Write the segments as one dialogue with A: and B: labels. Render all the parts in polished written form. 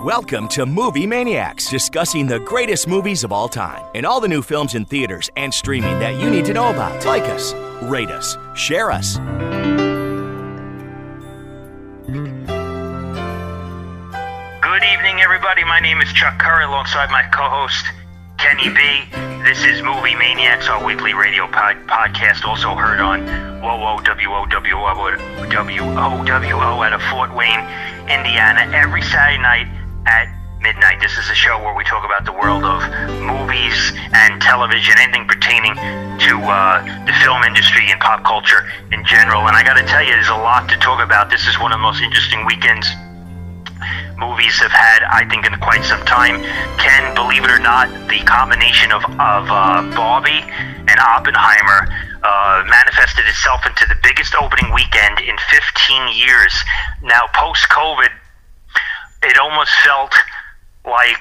A: Welcome to Movie Maniacs, discussing the greatest movies of all time and all the new films in theaters and streaming that you need to know about. Like us, rate us, share us.
B: Good evening, everybody. My name is Chuck Curry, alongside my co-host, Kenny B. This is Movie Maniacs, our weekly radio podcast, also heard on WOWO out of Fort Wayne, Indiana, every Saturday night at midnight. This is a show where we talk about the world of movies and television, anything pertaining to the film industry and pop culture in general. And I got to tell you, there's a lot to talk about. This is one of the most interesting weekends movies have had, I think, in quite some time. Ken, believe it or not, the combination of Barbie and Oppenheimer manifested itself into the biggest opening weekend in 15 years. Now, post-COVID, it almost felt like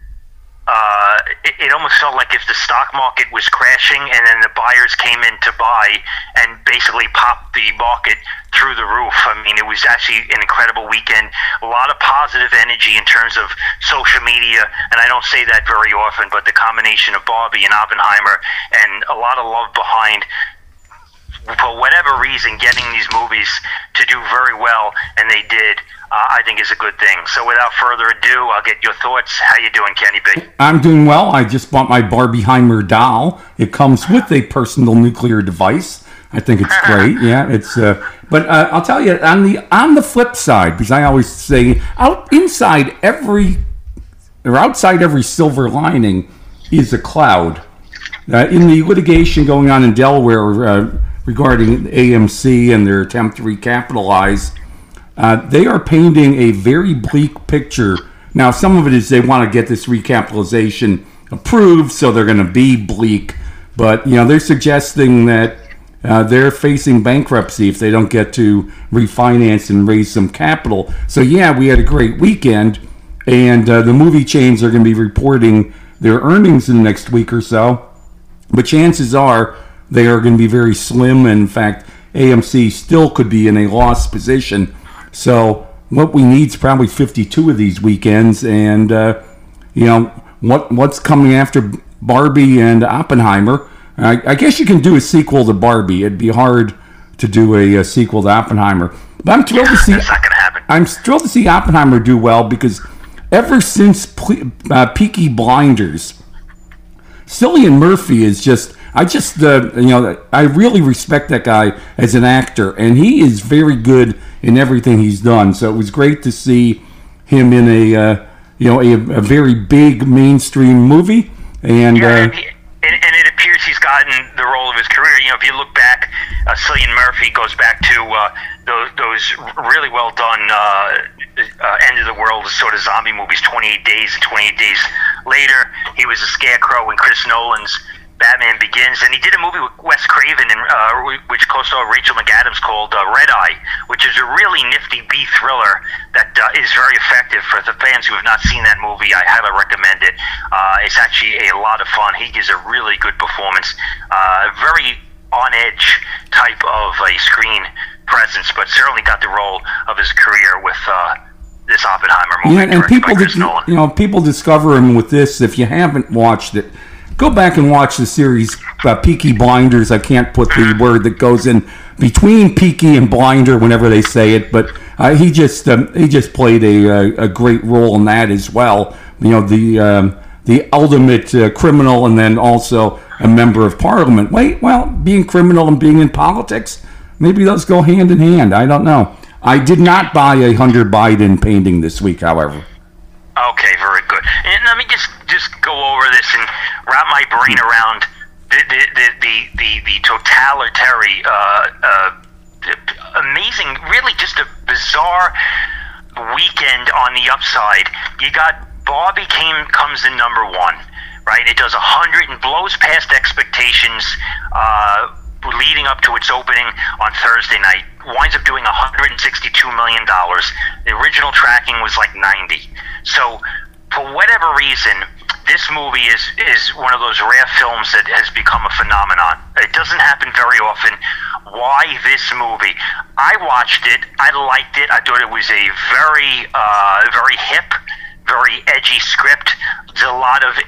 B: if the stock market was crashing and then the buyers came in to buy and basically popped the market through the roof. I mean, it was actually an incredible weekend. A lot of positive energy in terms of social media, and I don't say that very often, but the combination of Barbie and Oppenheimer and a lot of love behind, for whatever reason, getting these movies to do very well, and they did, I think is a good thing. So without further ado, I'll get your thoughts. How you doing, Kenny B?
C: I'm doing well. I just bought my Barbieheimer doll. It comes with a personal nuclear device. I think it's great. Yeah, it's. But I'll tell you, on the flip side, because I always say, outside every silver lining is a cloud. In the litigation going on in Delaware regarding AMC and their attempt to recapitalize, they are painting a very bleak picture. Now, some of it is they want to get this recapitalization approved, so they're going to be bleak. But, they're suggesting that they're facing bankruptcy if they don't get to refinance and raise some capital. So, yeah, we had a great weekend, and the movie chains are going to be reporting their earnings in the next week or so. But chances are they are going to be very slim. In fact, AMC still could be in a loss position. So what we need is probably 52 of these weekends. And, what's coming after Barbie and Oppenheimer? I guess you can do a sequel to Barbie. It'd be hard to do a sequel to Oppenheimer. But I'm thrilled to see.
B: That's not going to happen.
C: I'm thrilled to see Oppenheimer do well, because ever since Peaky Blinders, Cillian Murphy is just. I really respect that guy as an actor, and he is very good in everything he's done. So it was great to see him in a very big mainstream movie. And
B: and it appears he's gotten the role of his career. If you look back, Cillian Murphy goes back to those really well done end of the world sort of zombie movies, 28 Days and 28 Days Later. He was a Scarecrow in Chris Nolan's Batman Begins, and he did a movie with Wes Craven, which co-starred Rachel McAdams, called Red Eye, which is a really nifty B thriller that is very effective. For the fans who have not seen that movie, I highly recommend it. It's actually a lot of fun. He gives a really good performance, very on-edge type of a screen presence, but certainly got the role of his career with this Oppenheimer movie.
C: Yeah, and people discover him with this. If you haven't watched it, go back and watch the series Peaky Blinders. I can't put the word that goes in between Peaky and Blinder whenever they say it, but he just played a great role in that as well. The ultimate criminal, and then also a member of Parliament. Being criminal and being in politics, maybe those go hand in hand. I don't know. I did not buy a Hunter Biden painting this week, however.
B: Okay, very good. And let me just go over this and wrap my brain around the totalitarian, amazing, really just a bizarre weekend on the upside. You got Barbie comes in number one, right? It does 100 and blows past expectations leading up to its opening on Thursday night. Winds up doing $162 million. The original tracking was like 90. So, for whatever reason, this movie is one of those rare films that has become a phenomenon. It doesn't happen very often. Why this movie? I watched it. I liked it. I thought it was a very hip, very edgy script. There's a lot of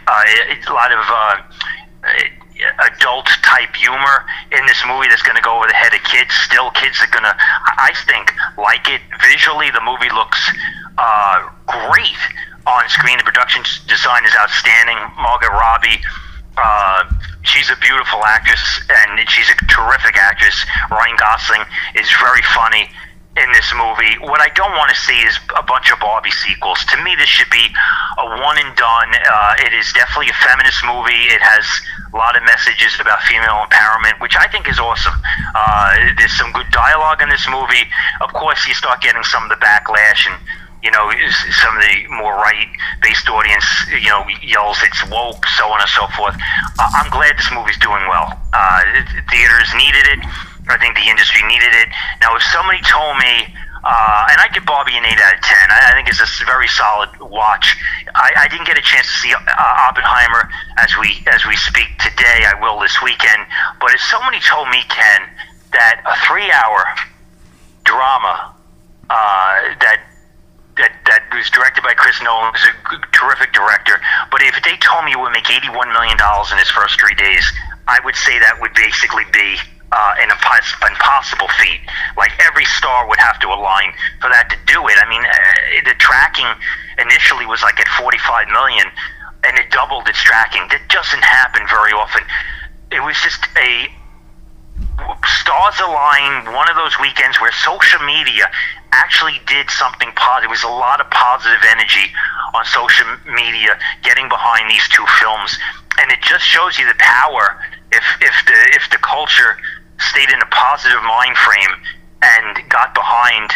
B: adult type humor in this movie that's going to go over the head of kids. Still, kids are going to, I think, like it. Visually, the movie looks great on screen. The production design is outstanding. Margot Robbie, she's a beautiful actress, and she's a terrific actress. Ryan Gosling is very funny in this movie. What I don't want to see is a bunch of Barbie sequels. To me, this should be a one and done. It is definitely a feminist movie. It has a lot of messages about female empowerment, which I think is awesome. There's some good dialogue in this movie. Of course, you start getting some of the backlash, and some of the more right-based audience, yells it's woke, so on and so forth. I'm glad this movie's doing well. Theaters needed it. I think the industry needed it. Now, if somebody told me, and I give Barbie an 8 out of 10, I think it's a very solid watch. I didn't get a chance to see Oppenheimer as we speak today. I will this weekend. But if somebody told me, Ken, that a 3-hour drama that was directed by Chris Nolan, who's a terrific director, but if they told me it would make $81 million in its first 3 days, I would say that would basically be an impossible feat. Like, every star would have to align for that to do it. I mean, the tracking initially was like at 45 million, and it doubled its tracking. That doesn't happen very often. It was just stars align, one of those weekends where social media actually did something positive. There was a lot of positive energy on social media getting behind these two films, and it just shows you the power if the culture stayed in a positive mind frame and got behind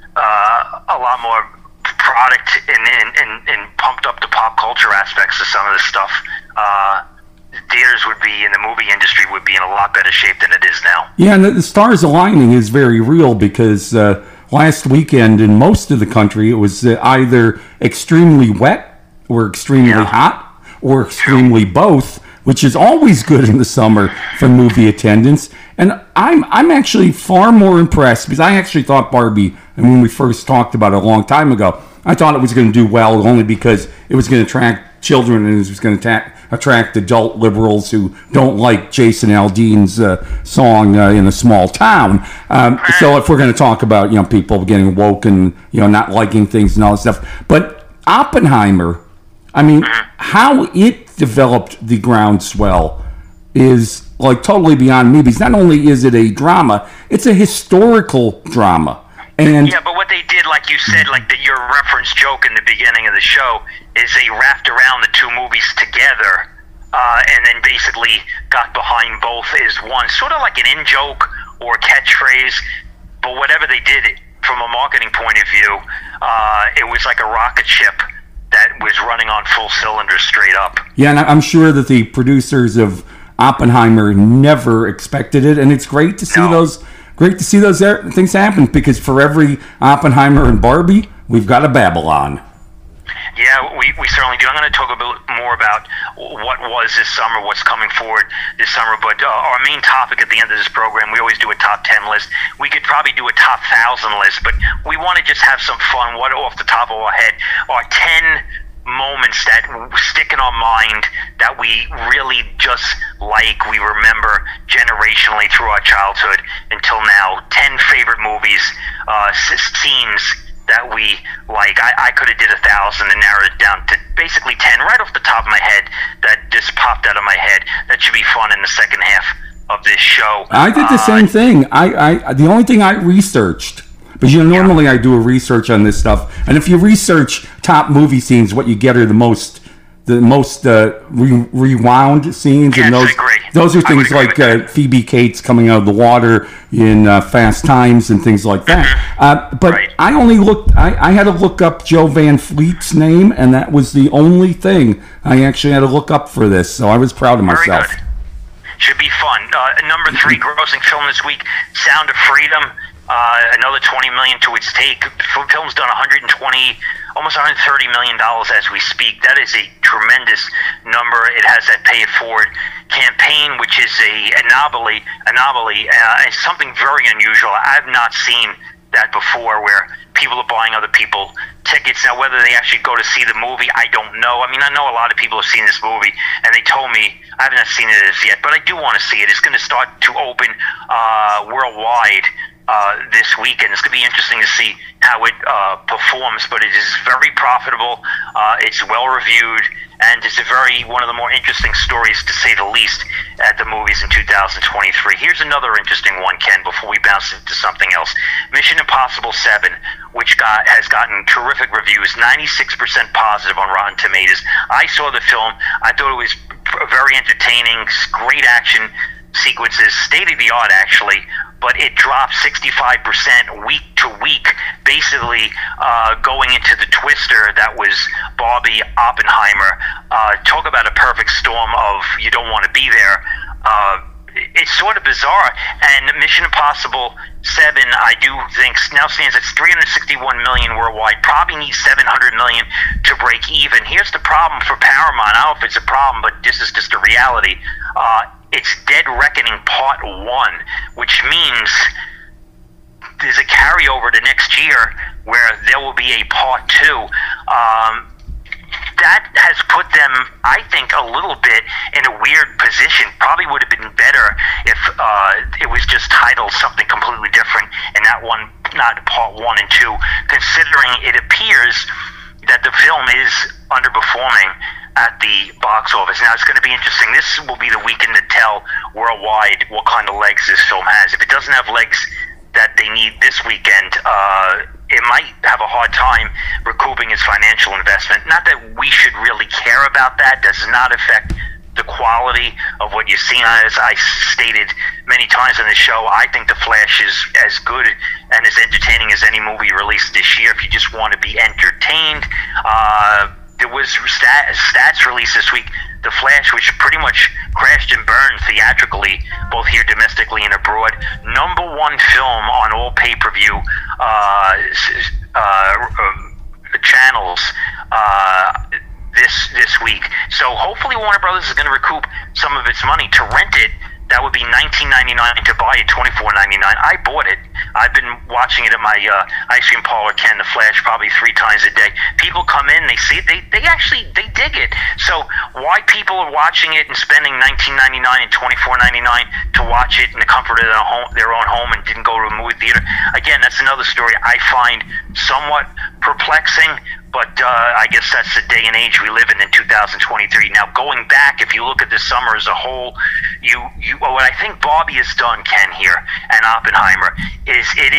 B: a lot more product and pumped up the pop culture aspects of some of this stuff. Theaters would be, in the movie industry, would be in a lot better shape than it is now.
C: Yeah, and the stars aligning is very real, because last weekend in most of the country, it was either extremely wet or extremely hot or extremely both, which is always good in the summer for movie attendance. And I'm actually far more impressed, because I actually thought Barbie, and when we first talked about it a long time ago, I thought it was going to do well only because it was going to attract children, and it was going to attract adult liberals who don't like Jason Aldean's song In a Small Town. So if we're going to talk about people getting woke and not liking things and all that stuff, but Oppenheimer, I mean, how it developed the groundswell is like totally beyond me, because not only is it a drama, it's a historical drama. And
B: yeah, but what they did, like you said, like your reference joke in the beginning of the show, is they wrapped around the two movies together, and then basically got behind both as one, sort of like an in-joke or a catchphrase. But whatever they did from a marketing point of view, it was like a rocket ship that was running on full cylinders straight up.
C: Yeah, and I'm sure that the producers of Oppenheimer never expected it, and it's great to see those things happen, because for every Oppenheimer and Barbie, we've got a Babylon.
B: Yeah, we certainly do. I'm going to talk a bit more about what was this summer, what's coming forward this summer, but our main topic at the end of this program, we always do a top 10 list. We could probably do a top 1,000 list, but we want to just have some fun. What off the top of our head are 10 moments that stick in our mind that we really just like, we remember generationally through our childhood until now. 10 favorite movies, scenes that we like. I could have did 1,000 and narrowed it down to basically 10 right off the top of my head that just popped out of my head. That should be fun in the second half of this show.
C: I did the same thing. I the only thing I researched, but normally I do a research on this stuff, and if you research top movie scenes, what you get are the most rewound scenes, and those are things like Phoebe Cates coming out of the water in Fast Times and things like that. But I only looked. I had to look up Joe Van Fleet's name, and that was the only thing I actually had to look up for this. So I was proud of myself.
B: Very good. Should be fun. Number 3 grossing film this week, Sound of Freedom. Another $20 million to its take. Film's done almost $130 million as we speak. That is a tremendous number. It has that Pay It Forward campaign, which is an anomaly, something very unusual. I've not seen that before, where people are buying other people tickets. Now, whether they actually go to see the movie, I don't know. I mean, I know a lot of people have seen this movie, and they told me, I haven't seen it as yet, but I do want to see it. It's going to start to open worldwide this weekend. It's going to be interesting to see how it performs, but it is very profitable. It's well reviewed, and it's one of the more interesting stories, to say the least, at the movies in 2023. Here's another interesting one, Ken, before we bounce into something else. Mission Impossible 7, which has gotten terrific reviews, 96% positive on Rotten Tomatoes. I saw the film. I thought it was very entertaining, great action sequences, state-of-the-art, actually, but it dropped 65% week to week, basically going into the twister that was Barbie Oppenheimer. Talk about a perfect storm of you don't want to be there. It's sort of bizarre. And Mission Impossible 7, I do think, now stands at $361 million worldwide, probably needs $700 million to break even. Here's the problem for Paramount. I don't know if it's a problem, but this is just a reality. It's Dead Reckoning Part 1, which means there's a carryover to next year where there will be a Part 2. That has put them, I think, a little bit in a weird position. Probably would have been better if it was just titled something completely different, and that one, not Part 1 and 2, considering it appears that the film is underperforming at the box office. Now, it's going to be interesting. This will be the weekend to tell worldwide what kind of legs this film has. If it doesn't have legs that they need this weekend, it might have a hard time recouping its financial investment. Not that we should really care about that. Does not affect the quality of what you've seen. As I stated many times on the show, I think The Flash is as good and as entertaining as any movie released this year if you just want to be entertained. There was stats released this week. The Flash, which pretty much crashed and burned theatrically, both here domestically and abroad, #1 film on all pay-per-view channels this week. So hopefully Warner Brothers is going to recoup some of its money. To rent it, that would be $19.99. To buy it, $24.99. I bought it. I've been watching it at my ice cream parlor, Ken, The Flash, probably 3 times a day. People come in, they see it, they actually dig it. So why people are watching it and spending $19.99 and $24.99 to watch it in the comfort of their own home and didn't go to a movie theater? Again, that's another story I find somewhat perplexing. But I guess that's the day and age we live in 2023. Now, going back, if you look at the summer as a whole, what I think Barbie has done, Ken, here, and Oppenheimer, is it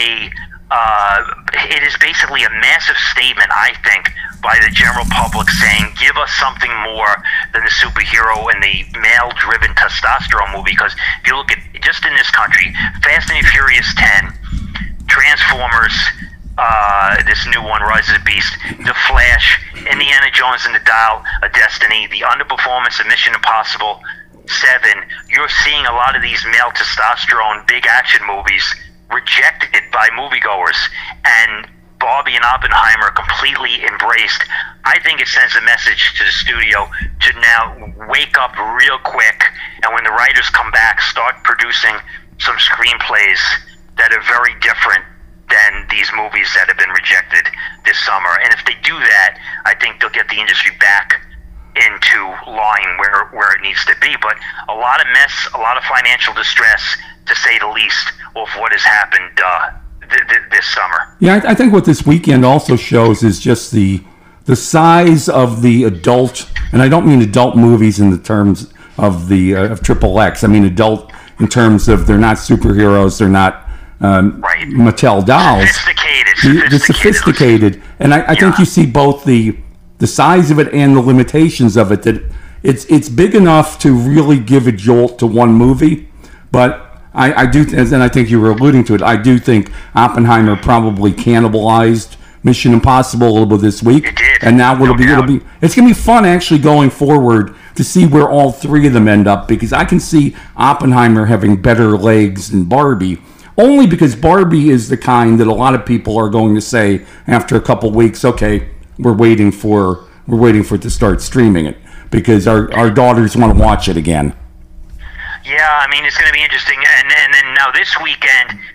B: is basically a massive statement, I think, by the general public saying, give us something more than the superhero and the male-driven testosterone movie. Because if you look at, just in this country, Fast and Furious 10, Transformers, this new one, Rise of the Beast, The Flash, Indiana Jones and the Dial of Destiny, the underperformance of Mission Impossible 7, you're seeing a lot of these male testosterone big action movies rejected by moviegoers, and Barbie and Oppenheimer completely embraced. I think it sends a message to the studio to now wake up real quick, and when the writers come back, start producing some screenplays that are very different than these movies that have been rejected this summer. And if they do that, I think they'll get the industry back into line where it needs to be. But a lot of mess, a lot of financial distress, to say the least, of what has happened this summer. Yeah,
C: I think what this weekend also shows is just the size of the adult, and I don't mean adult movies in the terms of the of XXX. I mean adult in terms of they're not superheroes, they're not
B: right.
C: Mattel dolls. Sophisticated. And I think you see both the size of it and the limitations of it, that it's big enough to really give a jolt to one movie. But I do, and I think you were alluding to it, I do think Oppenheimer probably cannibalized Mission Impossible a little bit this week.
B: It did.
C: And now it's going to be fun actually going forward to see where all three of them end up, because I can see Oppenheimer having better legs than Barbie. Only because Barbie is the kind that a lot of people are going to say after a couple weeks, okay, we're waiting for it to start streaming it because our daughters want to watch it again.
B: Yeah, I mean, it's going to be interesting. And then now this weekend,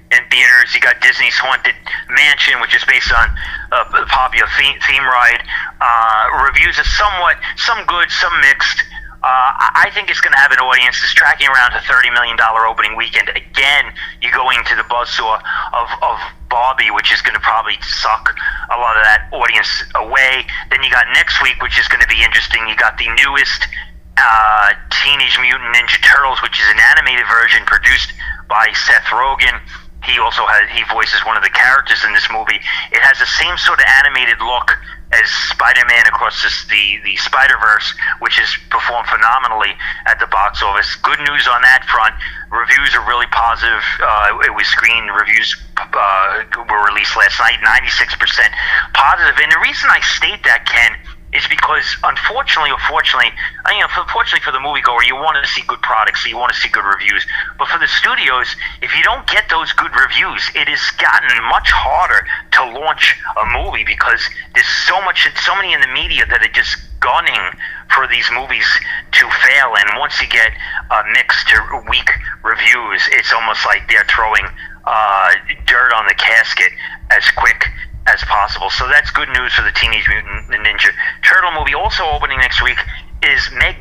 B: in theaters. You got Disney's Haunted Mansion, which is based on a popular theme ride. Reviews are some good, some mixed. I think it's going to have an audience that's tracking around a $30 million opening weekend. Again, you go into the buzzsaw of Barbie, which is going to probably suck a lot of that audience away. Then you got next week, which is going to be interesting. You got the newest Teenage Mutant Ninja Turtles, which is an animated version produced by Seth Rogen. He voices one of the characters in this movie. It has the same sort of animated look as Spider-Man Across the Spider-Verse, which has performed phenomenally at the box office. Good news on that front. Reviews are really positive. It was screened. Reviews were released last night, 96% positive. And the reason I state that, Ken, is because unfortunately or fortunately, fortunately for the moviegoer, you want to see good products, so you want to see good reviews. But for the studios, if you don't get those good reviews, it has gotten much harder to launch a movie because there's so many in the media that are just gunning for these movies to fail. And once you get mixed to weak reviews, it's almost like they're throwing dirt on the casket as quick as possible. So that's good news for the Teenage Mutant Ninja Turtle movie. Also opening next week is Meg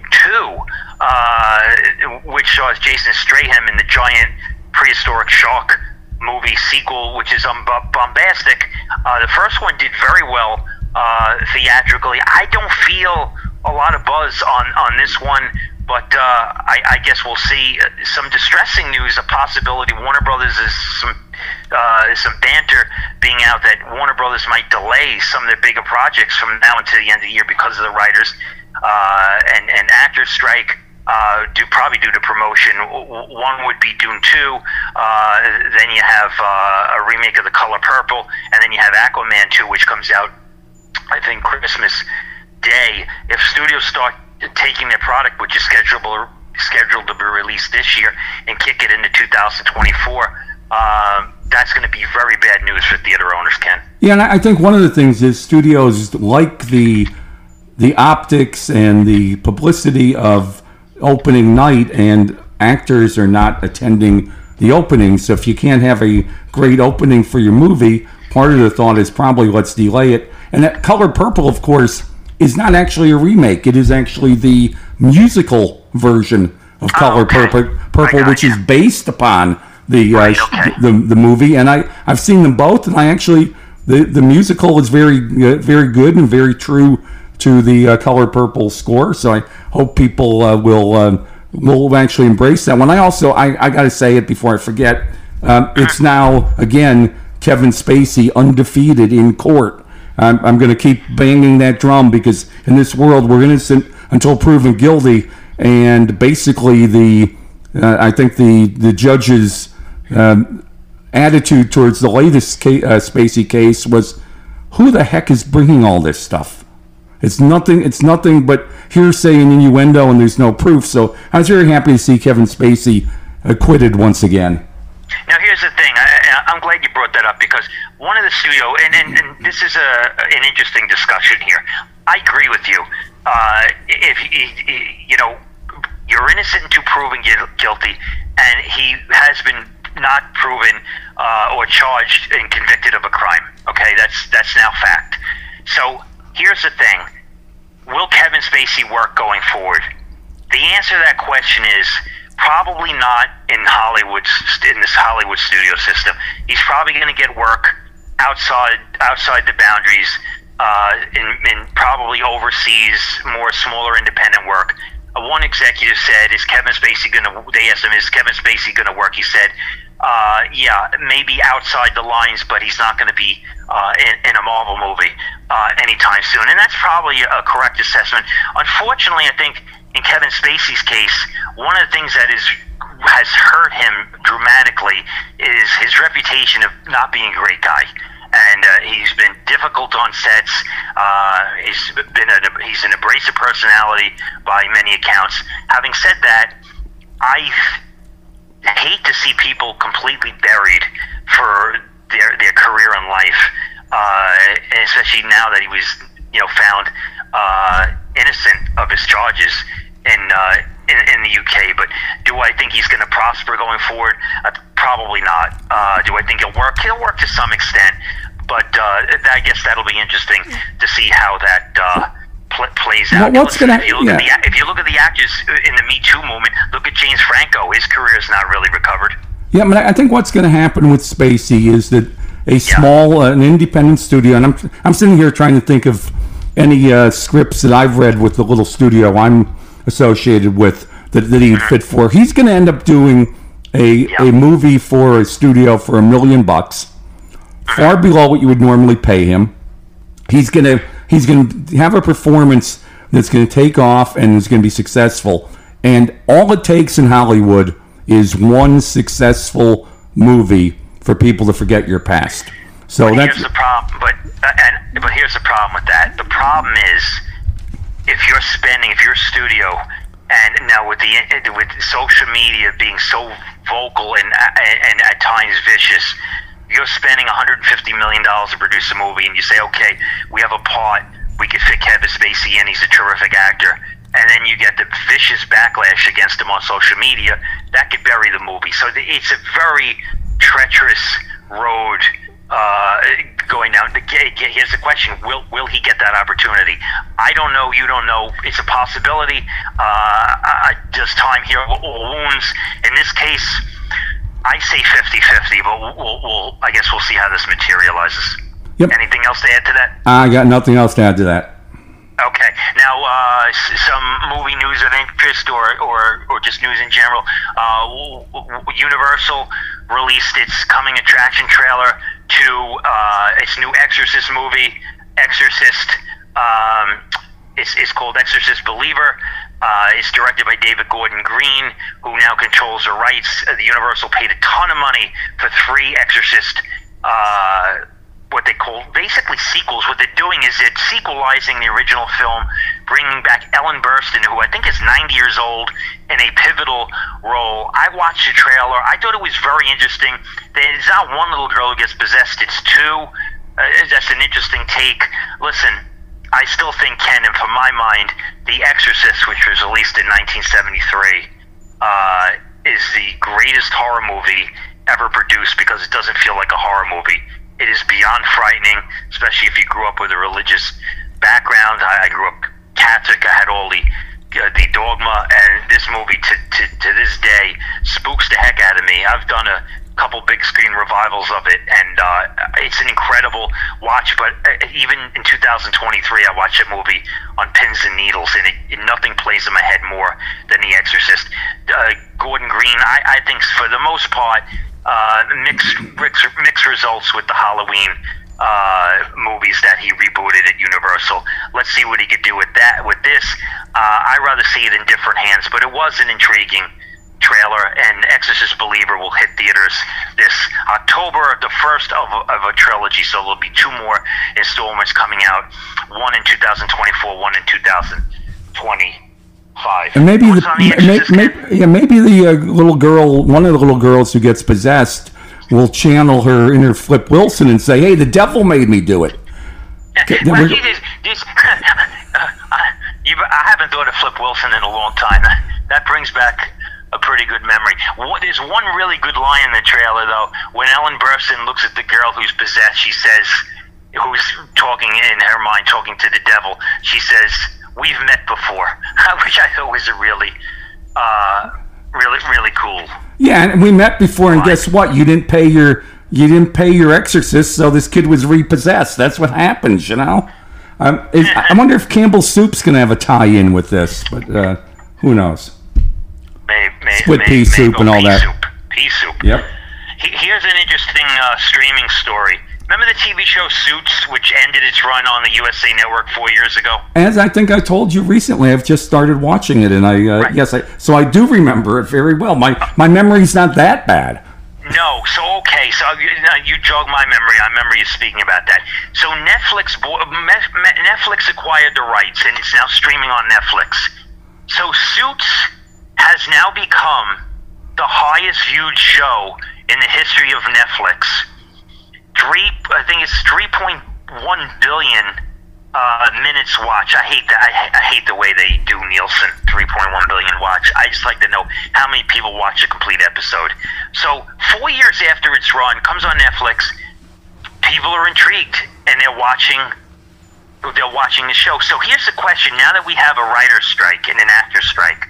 B: 2, which stars Jason Statham in the giant prehistoric shark movie sequel, which is bombastic. The first one did very well theatrically. I don't feel a lot of buzz on this one, but I guess we'll see. Some distressing news, a possibility. Warner Brothers is some banter being out that Warner Brothers might delay some of their bigger projects from now until the end of the year because of the writers and actors strike. Probably due to promotion. One would be Dune 2. Then you have a remake of The Color Purple, and then you have Aquaman 2, which comes out, I think, Christmas Day. If studios start taking their product, which is scheduled to be released this year, and kick it into 2024, that's going to be very bad news for theater owners, Ken.
C: Yeah, and I think one of the things is studios like the optics and the publicity of opening night, and actors are not attending the opening. So if you can't have a great opening for your movie, part of the thought is probably let's delay it. And that Color Purple, of course, is not actually a remake. It is actually the musical version of Color Purple, which is based upon the movie. And I've seen them both, and I actually the musical is very very good and very true to the Color Purple score. So I hope people will actually embrace that one. I got to say it before I forget. It's now again Kevin Spacey undefeated in court. I'm going to keep banging that drum because in this world we're innocent until proven guilty. And basically I think the judge's attitude towards the latest Spacey case was, who the heck is bringing all this stuff? It's nothing but hearsay and innuendo, and there's no proof. So I was very happy to see Kevin Spacey acquitted once again.
B: Now here's the thing. I'm glad you brought that up because one of the studio, and this is an interesting discussion here. I agree with you. If you're innocent until proven guilty, and he has been not proven or charged and convicted of a crime. Okay, that's now fact. So here's the thing. Will Kevin Spacey work going forward? The answer to that question is probably not in this Hollywood studio system. He's probably going to get work outside the boundaries, in probably overseas, more smaller independent work. One executive said, they asked him, is Kevin Spacey going to work? He said, yeah, maybe outside the lines, but he's not going to be in a Marvel movie anytime soon. And that's probably a correct assessment. Unfortunately, I think in Kevin Spacey's case, one of the things that has hurt him dramatically is his reputation of not being a great guy. And he's been difficult on sets. He's an abrasive personality by many accounts. Having said that, I hate to see people completely buried for their career in life, especially now that he was found innocent of his charges in the UK. But do I think he's going to prosper going forward? Probably not. Do I think he'll work? He'll work to some extent, but I guess that'll be interesting to see how that plays out. If you look at the actors in the Me Too movement, look at James Franco. His career is not really recovered.
C: Yeah, but I think what's going to happen with Spacey is that a small, an independent studio, and I'm sitting here trying to think of any scripts that I've read with the little studio I'm associated with that he'd fit for. He's going to end up doing a movie for a studio for $1 million, far below what you would normally pay him. He's gonna have a performance that's going to take off and is going to be successful. And all it takes in Hollywood is one successful movie for people to forget your past. So
B: here's the problem. But here's the problem with that. The problem is if your studio, and now with social media being so vocal and at times vicious, you're spending $150 million to produce a movie, and you say, okay, we have a part, we could fit Kevin Spacey in, he's a terrific actor, and then you get the vicious backlash against him on social media, that could bury the movie. So it's a very treacherous road going down. Here's the question: Will he get that opportunity? I don't know. You don't know. It's a possibility. Does time heal all wounds? In this case, I say 50-50, but I guess we'll see how this materializes.
C: Yep.
B: Anything else to add to that?
C: I got nothing else to add to that.
B: Okay. Now, some movie news of interest or just news in general. Universal released its coming attraction trailer to its new Exorcist movie. Exorcist. It's called Exorcist Believer. It's directed by David Gordon Green, who now controls the rights. The Universal paid a ton of money for 3 Exorcist what they call basically sequels. What they're doing is it's sequelizing the original film, bringing back Ellen Burstyn, who I think is 90 years old, in a pivotal role. I watched the trailer. I thought it was very interesting. There's not one little girl who gets possessed. It's 2. That's an interesting take. Listen, I still think, Ken, and for my mind, The Exorcist, which was released in 1973, is the greatest horror movie ever produced because it doesn't feel like a horror movie. It is beyond frightening, especially if you grew up with a religious background. I grew up Catholic. I had all the dogma, and this movie to this day spooks the heck out of me. I've done a couple big screen revivals of it, and it's an incredible watch. But even in 2023, I watched that movie on pins and needles, and nothing plays in my head more than The Exorcist. Gordon Green, I think for the most part, mixed results with the Halloween movies that he rebooted at Universal. Let's see what he could do with that. With this, I'd rather see it in different hands, but it was an intriguing trailer, and Exorcist Believer will hit theaters this October, the first of a trilogy, so there'll be 2 more installments coming out, one in 2024, one in 2025.
C: And maybe the little girl, one of the little girls who gets possessed, will channel her inner Flip Wilson and say, "Hey, the devil made me do it."
B: Well, I haven't thought of Flip Wilson in a long time. That brings back a pretty good memory. There's one really good line in the trailer, though. When Ellen Burstyn looks at the girl who's possessed, she says, who's talking in her mind, talking to the devil, she says, "We've met before," which I thought was a really cool.
C: Yeah, and we met before, and guess what? You didn't pay your exorcist, so this kid was repossessed. That's what happens, you know. I wonder if Campbell's Soup's going to have a tie-in with this, but who knows? Split pea soup and all that.
B: Pea soup.
C: Yep.
B: Here's an interesting streaming story. Remember the TV show Suits, which ended its run on the USA Network 4 years ago?
C: As I think I told you recently, I've just started watching it, and so I do remember it very well. My memory's not that bad.
B: No, so you jog my memory. I remember you speaking about that. So Netflix acquired the rights, and it's now streaming on Netflix. So Suits has now become the highest viewed show in the history of Netflix. I think it's 3.1 billion minutes watch. I hate that. I hate the way they do Nielsen 3.1 billion watch. I just like to know how many people watch a complete episode. So 4 years after its run, comes on Netflix. People are intrigued and they're watching the show. So here's the question: now that we have a writer's strike and an actor's strike,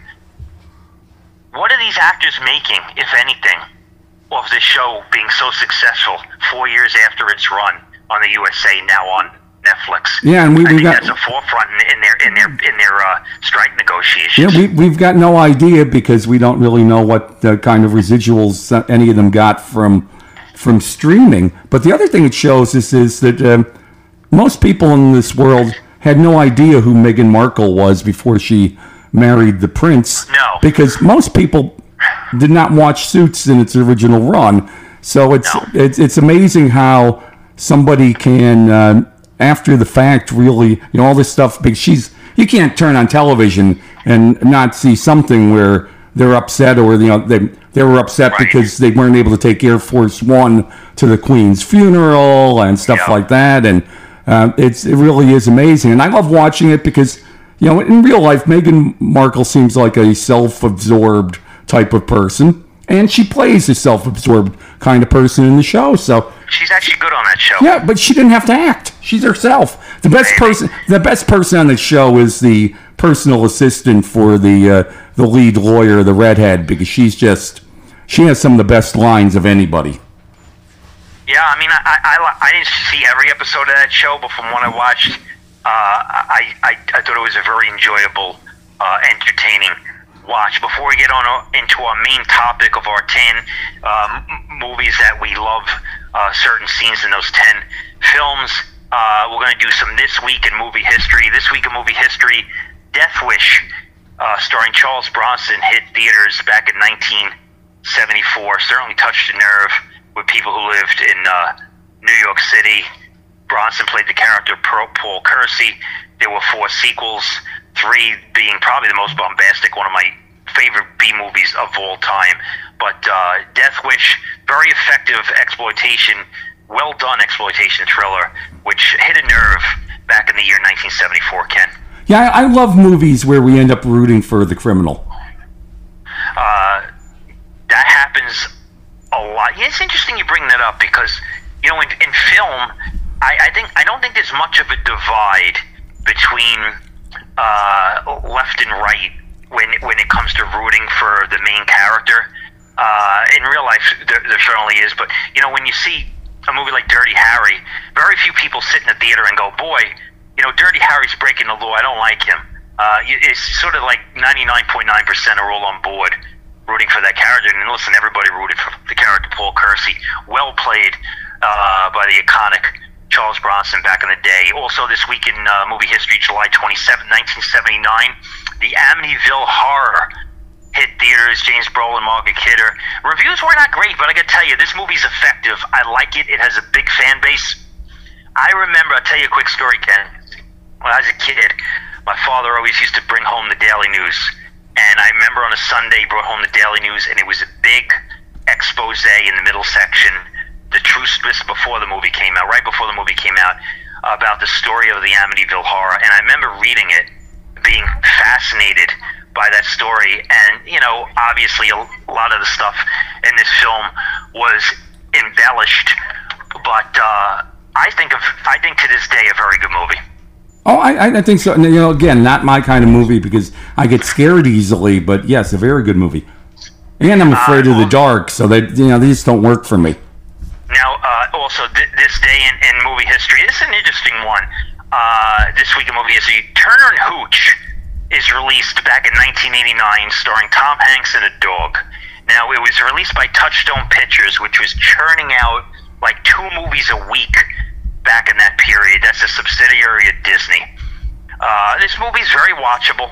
B: what are these actors making, if anything, of this show being so successful 4 years after its run on the USA, now on Netflix?
C: Yeah, and
B: I think that's a forefront in their strike negotiations.
C: Yeah, we've got no idea because we don't really know what kind of residuals any of them got from streaming. But the other thing it shows is that most people in this world had no idea who Meghan Markle was before she married the prince.
B: No,
C: because most people did not watch Suits in its original run. So it's amazing how somebody can. After the fact, really, all this stuff, because you can't turn on television and not see something where they're upset, or they were upset
B: right,
C: because they weren't able to take Air Force One to the Queen's funeral and stuff like that, and it really is amazing, and I love watching it because in real life, Meghan Markle seems like a self-absorbed type of person, and she plays a self-absorbed kind of person in the show, so.
B: She's actually good on that show.
C: Yeah, but she didn't have to act. She's herself. The best person on the show is the personal assistant for the lead lawyer, the redhead, because she has some of the best lines of anybody.
B: Yeah, I mean, I didn't see every episode of that show, but from what I watched, I thought it was a very enjoyable, entertaining watch. Before we get into our main topic of our 10 movies that we love, certain scenes in those 10 films, we're going to do some This Week in Movie History. This Week in Movie History, Death Wish, starring Charles Bronson, hit theaters back in 1974. Certainly touched a nerve with people who lived in New York City. Bronson played the character Paul Kersey. There were 4 sequels, 3 being probably the most bombastic, one of my favorite B movies of all time. But Death Wish, very effective exploitation, well done exploitation thriller, which hit a nerve back in the year 1974, Ken.
C: Yeah, I love movies where we end up rooting for the criminal.
B: That happens a lot. Yeah, it's interesting you bring that up because, in film, I don't think there's much of a divide between left and right when it comes to rooting for the main character. In real life, there certainly is, but when you see a movie like Dirty Harry, very few people sit in the theater and go, "Boy, Dirty Harry's breaking the law. I don't like him." It's sort of like 99.9% are all on board rooting for that character. And listen, everybody rooted for the character Paul Kersey, well played by the iconic Charles Bronson back in the day. Also, this week in movie history, July 27, 1979, the Amityville Horror hit theaters. James Brolin, Margaret Kidder. Reviews were not great, but I gotta tell you, this movie's effective. I like it. It has a big fan base. I remember, I'll tell you a quick story, Ken. When I was a kid, my father always used to bring home the Daily News. And I remember on a Sunday, he brought home the Daily News, and it was a big expose in the middle section, the truth before the movie came out, right before the movie came out, about the story of the Amityville Horror. And I remember reading it, being fascinated by that story. And, obviously a lot of the stuff in this film was embellished, but I think to this day a very good movie.
C: Oh, I think so. Again, not my kind of movie because I get scared easily, but yes, a very good movie. And I'm afraid of the dark, so these don't work for me.
B: Now, also, this day in movie history, this is an interesting one. This week in movie history, Turner and Hooch is released back in 1989, starring Tom Hanks and a dog. Now, it was released by Touchstone Pictures, which was churning out like 2 movies a week back in that period. That's a subsidiary of Disney. This movie is very watchable.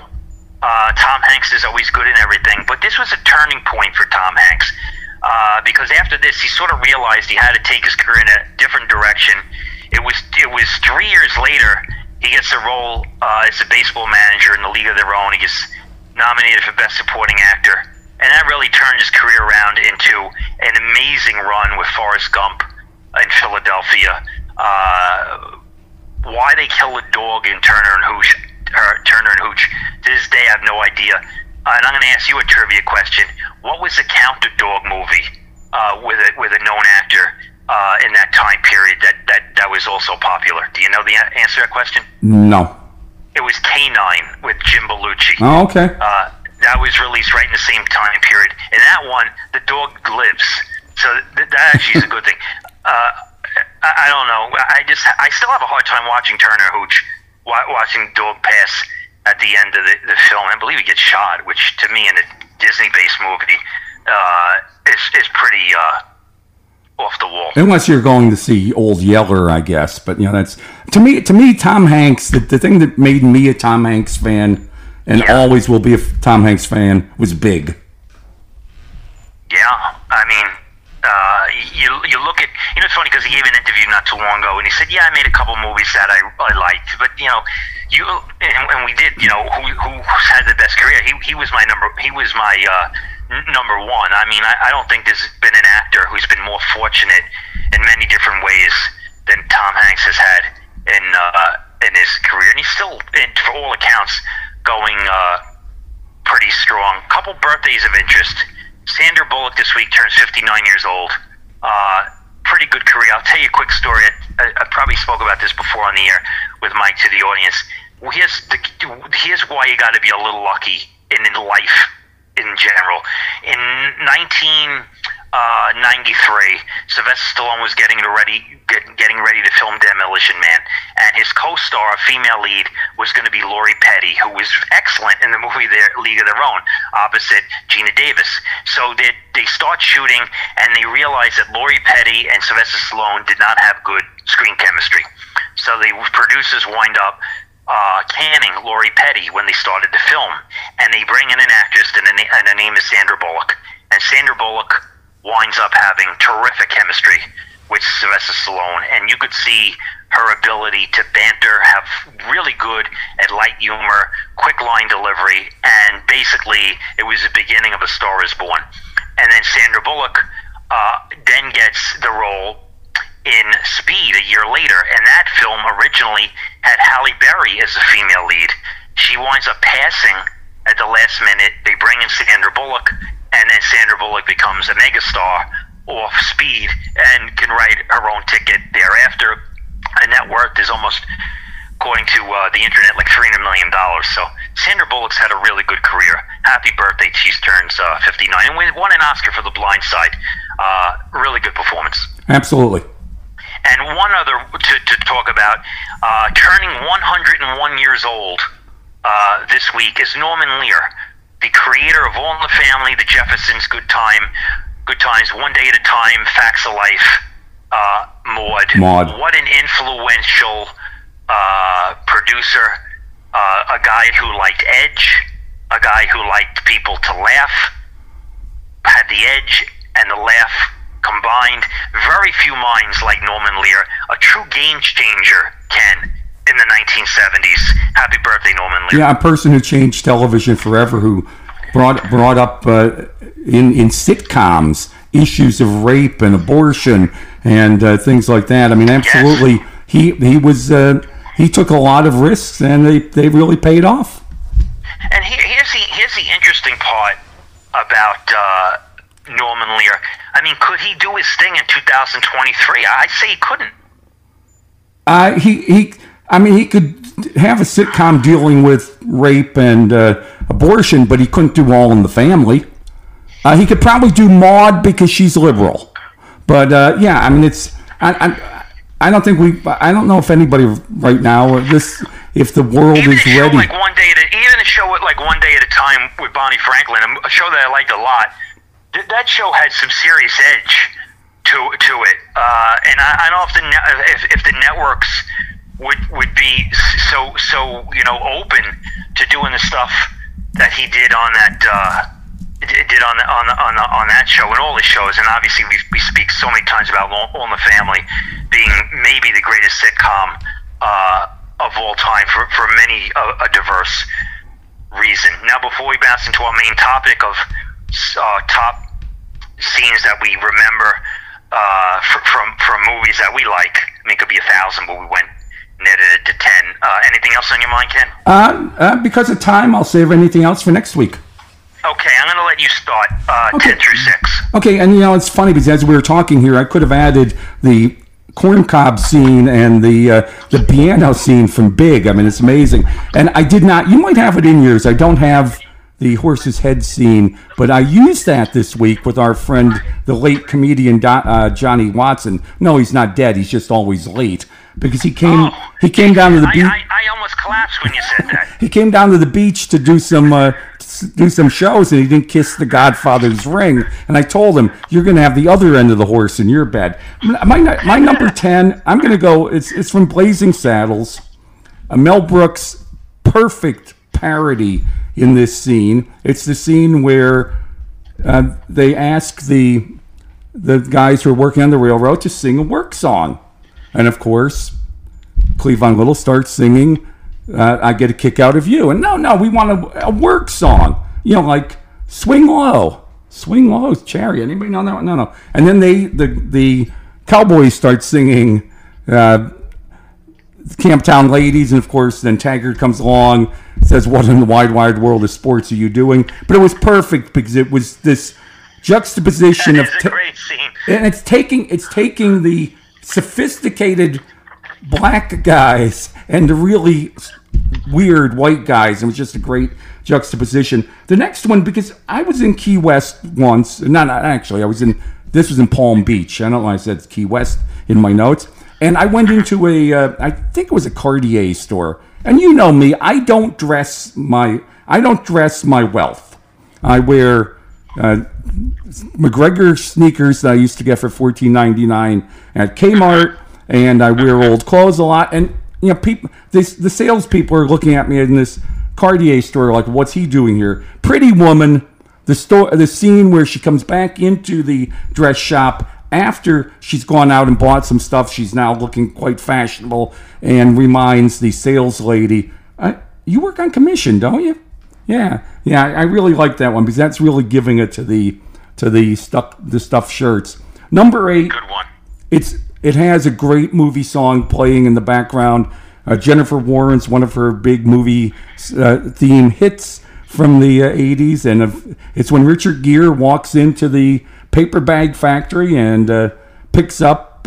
B: Tom Hanks is always good in everything, but this was a turning point for Tom Hanks because after this, he sort of realized he had to take his career in a different direction. It was 3 years later he gets a role as a baseball manager in The League of Their Own. He gets nominated for Best Supporting Actor, and that really turned his career around into an amazing run with Forrest Gump in Philadelphia. why they killed the dog in Turner and Hooch. To this day, I have no idea. And I'm going to ask you a trivia question. What was the Counter Dog movie with a known actor in that time period that was also popular? Do you know the answer to that question?
C: No.
B: It was K-9 with Jim Belushi.
C: Oh, okay.
B: That was released right in the same time period. In that one, the dog lives. So that actually is a good thing. I don't know. I still have a hard time watching Turner Hooch, watching dog pass at the end of the film. I believe he gets shot, which to me in a Disney-based movie is pretty off the wall.
C: Unless you're going to see Old Yeller, I guess. But that's to me. Tom Hanks. The thing that made me a Tom Hanks fan, and always will be a Tom Hanks fan, was Big.
B: Yeah, I mean, you look at, it's funny because he gave an interview not too long ago, and he said, I made a couple movies that I liked, but and we did, who had the best career? He was my number one. I mean, I don't think there's been an actor who's been more fortunate in many different ways than Tom Hanks has had in his career, and he's still, for all accounts, going pretty strong. Couple birthdays of interest. Sandra Bullock this week turns 59 years old. Pretty good career. I'll tell you a quick story. I probably spoke about this before on the air with Mike to the audience. Well, here's why you got to be a little lucky in life in general. In 1993, Sylvester Stallone was getting ready to film Demolition Man, and his co-star, a female lead, was going to be Lori Petty, who was excellent in the movie League of Their Own, opposite Gina Davis. So they start shooting, and they realize that Lori Petty and Sylvester Stallone did not have good screen chemistry. So the producers wind up canning Lori Petty when they started the film, and they bring in an actress, and her name is Sandra Bullock. And Sandra Bullock winds up having terrific chemistry with Sylvester Stallone, and you could see her ability to banter, have really good at light humor, quick line delivery, and basically it was the beginning of A Star Is Born. And then Sandra Bullock then gets the role in Speed a year later, and that film originally had Halle Berry as a female lead. She winds up passing at the last minute. They bring in Sandra Bullock, and then Sandra Bullock becomes a megastar off Speed and can write her own ticket thereafter. Her net worth is almost, according to the internet, like $300 million. So Sandra Bullock's had a really good career. Happy birthday. She turns 59. And we won an Oscar for The Blind Side. Really good performance.
C: Absolutely.
B: And one other to talk about, turning 101 years old this week is Norman Lear, the creator of All in the Family, The Jeffersons, Good Times, One Day at a Time, Facts of Life, Maude. What an influential producer, a guy who liked edge, a guy who liked people to laugh, had the edge and the laugh combined. Very few minds like Norman Lear, a true game changer, Ken, in the 1970s. Happy birthday, Norman Lear.
C: Yeah, a person who changed television forever, who brought up in sitcoms issues of rape and abortion and things like that. I mean, absolutely, yes. He took a lot of risks, and they really paid off.
B: And here's the interesting part about Norman Lear. I mean, could he do his thing in 2023? I say he couldn't. He could have a sitcom dealing with rape and abortion, but he couldn't do All in the Family. He could probably do Maude because she's liberal. But I mean, I don't know if anybody right now, if the world is ready. Even a show like One Day at a Time with Bonnie Franklin, a show that I liked a lot. That show had some serious edge to it, and I don't know if the networks would be so open to doing the stuff that he did on that on that show and all his shows. And obviously we speak so many times about All in the Family being maybe the greatest sitcom of all time for many a diverse reason. Now, before we bounce into our main topic of top scenes that we remember from movies that we like, I mean, it could be 1,000, but we went netted it to 10. Anything else on your mind, Ken?
C: Because of time, I'll save anything else for next week.
B: Okay, I'm going to let you start 10 through 6.
C: Okay, and it's funny because as we were talking here, I could have added the corncob scene and the piano scene from Big. I mean, it's amazing. And I did not. You might have it in yours. I don't have the horse's head scene, but I used that this week with our friend, the late comedian Johnny Watson. No, he's not dead. He's just always late because he came down to the beach.
B: I almost collapsed when you said that.
C: He came down to the beach to do some shows, and he didn't kiss the Godfather's ring. And I told him, "You're going to have the other end of the horse in your bed." My number 10, I'm going to go. It's from Blazing Saddles, Mel Brooks' perfect parody in this scene. It's the scene where they ask the guys who are working on the railroad to sing a work song, and of course, Cleavon Little starts singing. I get a kick out of you. And no, we want a work song. Like Swing Low, Chariot. Anybody know that one? No. And then the Cowboys start singing Camptown Ladies, and of course, then Taggart comes along, says, "What in the wide world of sports are you doing?" But it was perfect because it was this juxtaposition
B: of a great scene.
C: And it's taking the sophisticated black guys and the really weird white guys. It was just a great juxtaposition. The next one, because I was in Key West once, not actually, this was in Palm Beach. I don't know why I said Key West in my notes. And I went into I think it was a Cartier store. And you know me, I don't dress my wealth. I wear McGregor sneakers that I used to get for $14.99 at Kmart. And I wear old clothes a lot, and people, the salespeople are looking at me in this Cartier store like, "What's he doing here?" Pretty Woman, the scene where she comes back into the dress shop after she's gone out and bought some stuff. She's now looking quite fashionable, and reminds the sales lady, "You work on commission, don't you?" Yeah. I really like that one because that's really giving it to the stuffed shirts. Number 8.
B: Good one.
C: It has a great movie song playing in the background. Jennifer Warren's one of her big movie theme hits from the 80s. And it's when Richard Gere walks into the paper bag factory and picks up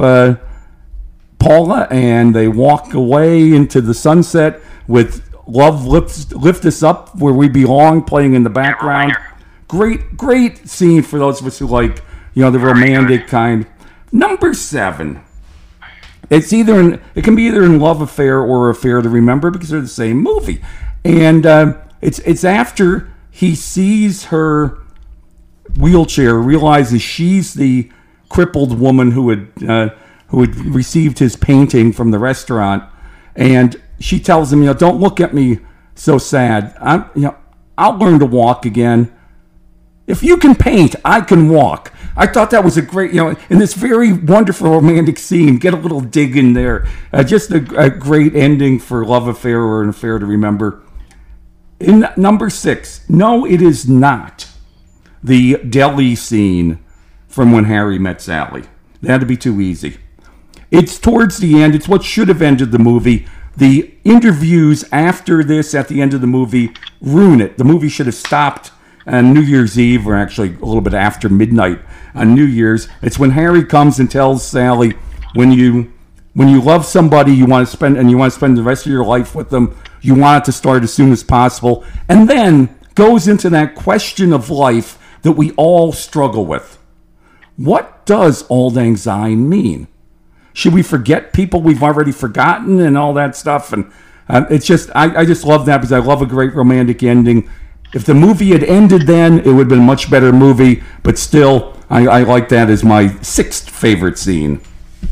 C: Paula, and they walk away into the sunset with Love Lift Us Up Where We Belong playing in the background. Great scene for those of us who like, the romantic kind. Number 7. It can be either in Love Affair or Affair to Remember because they're the same movie. And it's after he sees her wheelchair, realizes she's the crippled woman who had received his painting from the restaurant, and she tells him, "Don't look at me so sad. I'll learn to walk again. If you can paint, I can walk." I thought that was a great, in this very wonderful romantic scene, get a little dig in there. Just a great ending for Love Affair or An Affair to Remember. In number 6, no, it is not the deli scene from When Harry Met Sally. That'd be too easy. It's towards the end. It's what should have ended the movie. The interviews after this at the end of the movie ruin it. The movie should have stopped on New Year's Eve, or actually a little bit after midnight on New Year's. It's when Harry comes and tells Sally, when you love somebody, you want to spend the rest of your life with them, you want it to start as soon as possible, and then goes into that question of life that we all struggle with. What does Auld Lang Syne mean? Should we forget people we've already forgotten and all that stuff? And it's just, I just love that because I love a great romantic ending. If the movie had ended then, it would have been a much better movie. But still, I like that as my 6th favorite scene.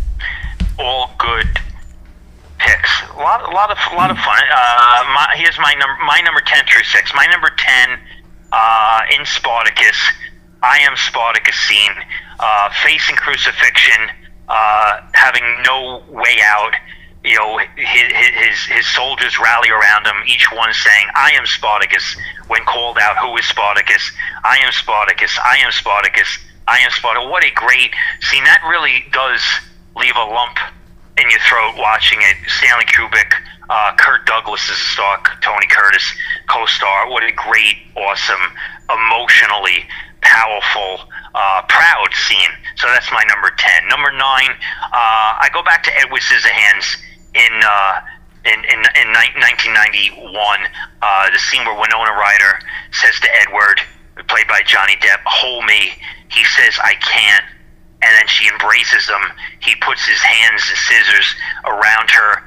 B: All good picks. A lot of fun. Here's my number 10 through 6. My number 10 in Spartacus. I am Spartacus scene. Facing crucifixion, having no way out. His soldiers rally around him, each one saying, "I am Spartacus." When called out, "Who is Spartacus?" "I am Spartacus. I am Spartacus. I am Spartacus." What a great scene. That really does leave a lump in your throat watching it. Stanley Kubrick, Kirk Douglas is a star, Tony Curtis co-star. What a great, awesome, emotionally powerful, proud scene. So that's my number 10. Number 9, I go back to Edward Scissorhands in 1991. The scene where Winona Ryder says to Edward, played by Johnny Depp, "Hold me." He says, "I can't." And then she embraces him. He puts his hands and scissors around her.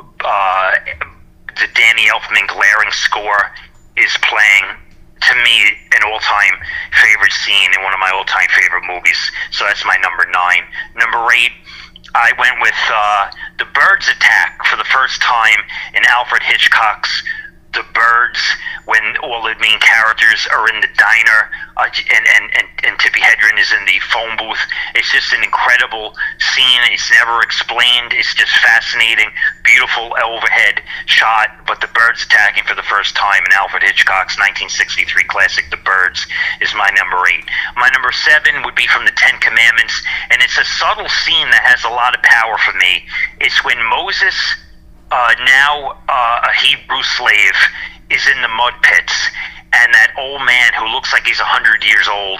B: The Danny Elfman glaring score is playing. To me, an all-time favorite scene in one of my all-time favorite movies. So that's my number 9. Number 8, I went with The Birds Attack for the first time in Alfred Hitchcock's The Birds, when all the main characters are in the diner and Tippi Hedren is in the phone booth. It's just an incredible scene. It's never explained. It's just fascinating, beautiful overhead shot. But The Birds Attacking for the first time in Alfred Hitchcock's 1963 classic The Birds is my number 8. My number 7 would be from the Ten Commandments, and it's a subtle scene that has a lot of power for me. It's when Moses, now a Hebrew slave, is in the mud pits, and that old man who looks like he's 100 years old,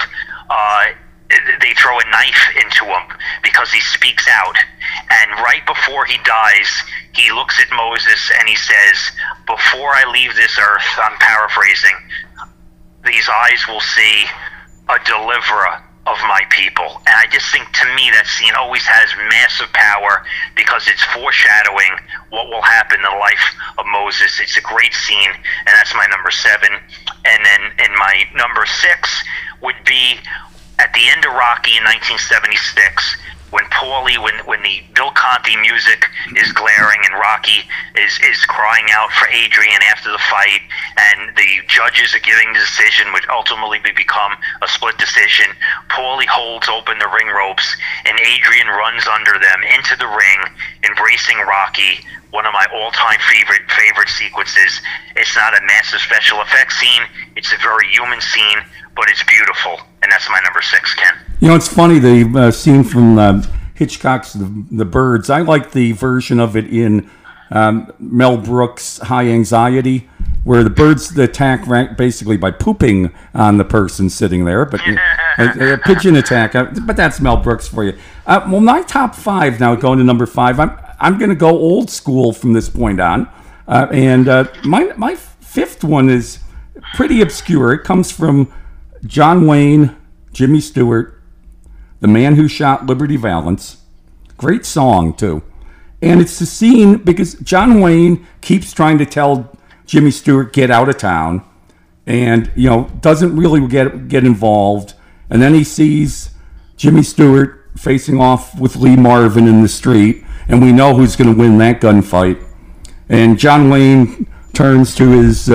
B: they throw a knife into him because he speaks out. And right before he dies, he looks at Moses and he says, "Before I leave this earth," I'm paraphrasing, "these eyes will see a deliverer of my people." And I just think, to me, that scene always has massive power because it's foreshadowing what will happen in the life of Moses. It's a great scene, and that's my number 7. And then in my number 6 would be at the end of Rocky in 1976, when Paulie, when the Bill Conti music is glaring and Rocky is crying out for Adrian after the fight, and the judges are giving the decision, which ultimately will become a split decision. Paulie holds open the ring ropes, and Adrian runs under them into the ring, embracing Rocky. One of my all-time favorite sequences. It's not a massive special effects scene. It's a very human scene, but it's beautiful, and that's my number 6, Ken.
C: You know, it's funny, the scene from Hitchcock's the Birds. I like the version of it in Mel Brooks' High Anxiety, where the birds attack basically by pooping on the person sitting there, but a pigeon attack. But that's Mel Brooks for you. Well, my top 5 now, going to number 5. I'm going to go old school from this point on, and my 5th one is pretty obscure. It comes from John Wayne, Jimmy Stewart, The Man Who Shot Liberty Valance. Great song, too. And it's the scene because John Wayne keeps trying to tell Jimmy Stewart, get out of town, and, you know, doesn't really get involved. And then he sees Jimmy Stewart facing off with Lee Marvin in the street, and we know who's going to win that gunfight. And John Wayne turns to his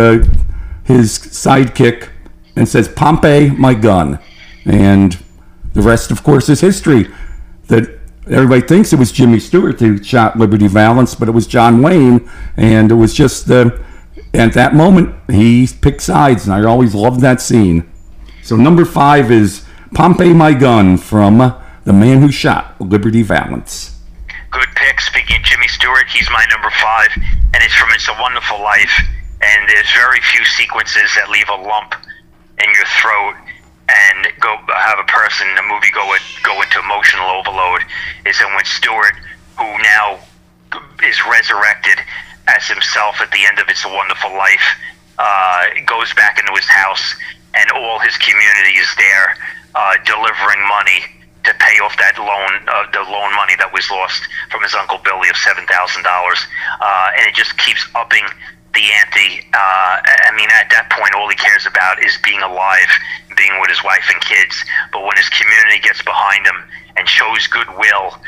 C: sidekick and says, "Pompey, my gun." And the rest, of course, is history. That everybody thinks it was Jimmy Stewart who shot Liberty Valance, but it was John Wayne, and it was just at that moment he picked sides, and I always loved that scene. So number 5 is "Pompey, my gun" from The Man Who Shot Liberty Valance.
B: Good pick. Speaking of Jimmy Stewart, he's my number 5, and it's from It's a Wonderful Life. And there's very few sequences that leave a lump in your throat and have a movie go into emotional overload. Is when Stewart, who now is resurrected as himself at the end of It's a Wonderful Life, goes back into his house, and all his community is there delivering money to pay off that the loan money that was lost from his Uncle Billy of $7,000. And it just keeps upping the ante. I mean, at that point, all he cares about is being alive, being with his wife and kids. But when his community gets behind him and shows goodwill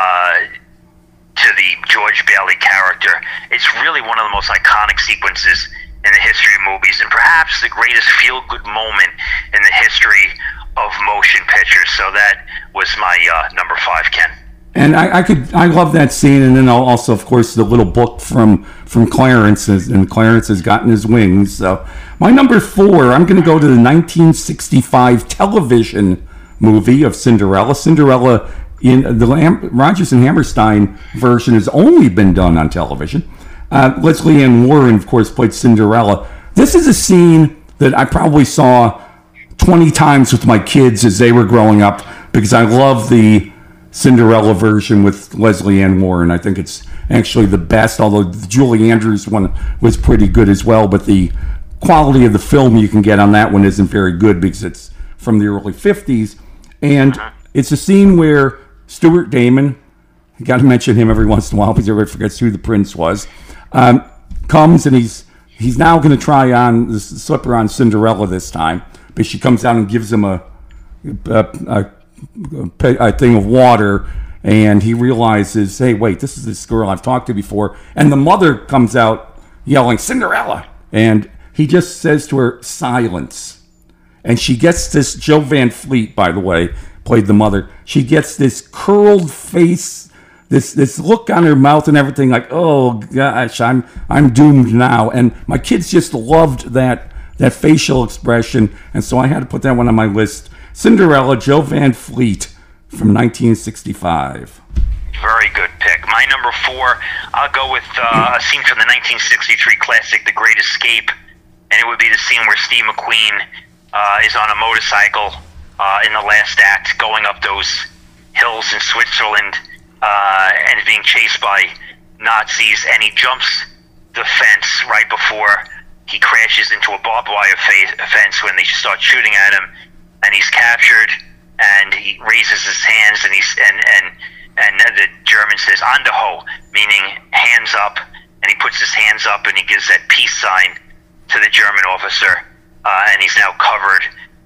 B: to the George Bailey character, it's really one of the most iconic sequences in the history of movies, and perhaps the greatest feel-good moment in the history of motion pictures. So that was my number 5, Ken.
C: And I love that scene, and then also, of course, the little book from Clarence, and Clarence has gotten his wings. So my number 4, I'm going to go to the 1965 television movie of Cinderella. Cinderella in the Rodgers and Hammerstein version has only been done on television. Leslie Ann Warren, of course, played Cinderella. This is a scene that I probably saw 20 times with my kids as they were growing up because I love the Cinderella version with Leslie Ann Warren. I think it's actually the best, although the Julie Andrews one was pretty good as well, but the quality of the film you can get on that one isn't very good because it's from the early 50s. And it's a scene where Stuart Damon, I got to mention him every once in a while because everybody forgets who the prince was, comes and he's now going to try on the slipper on Cinderella this time, but she comes down and gives him a thing of water, and he realizes, hey, wait, this is this girl I've talked to before, and the mother comes out yelling, Cinderella, and he just says to her, silence. And she gets this, Jo Van Fleet, by the way, played the mother, she gets this curled face, this look on her mouth and everything, like, oh gosh, I'm doomed now. And my kids just loved that facial expression, and so I had to put that one on my list. Cinderella, Jo Van Fleet from 1965.
B: Very good pick. My number 4, I'll go with a scene from the 1963 classic, The Great Escape, and it would be the scene where Steve McQueen is on a motorcycle in the last act going up those hills in Switzerland and is being chased by Nazis, and he jumps the fence right before he crashes into a barbed wire fence when they start shooting at him, and he's captured, and he raises his hands, and the German says "Andeho," meaning hands up, and he puts his hands up and he gives that peace sign to the German officer, and he's now covered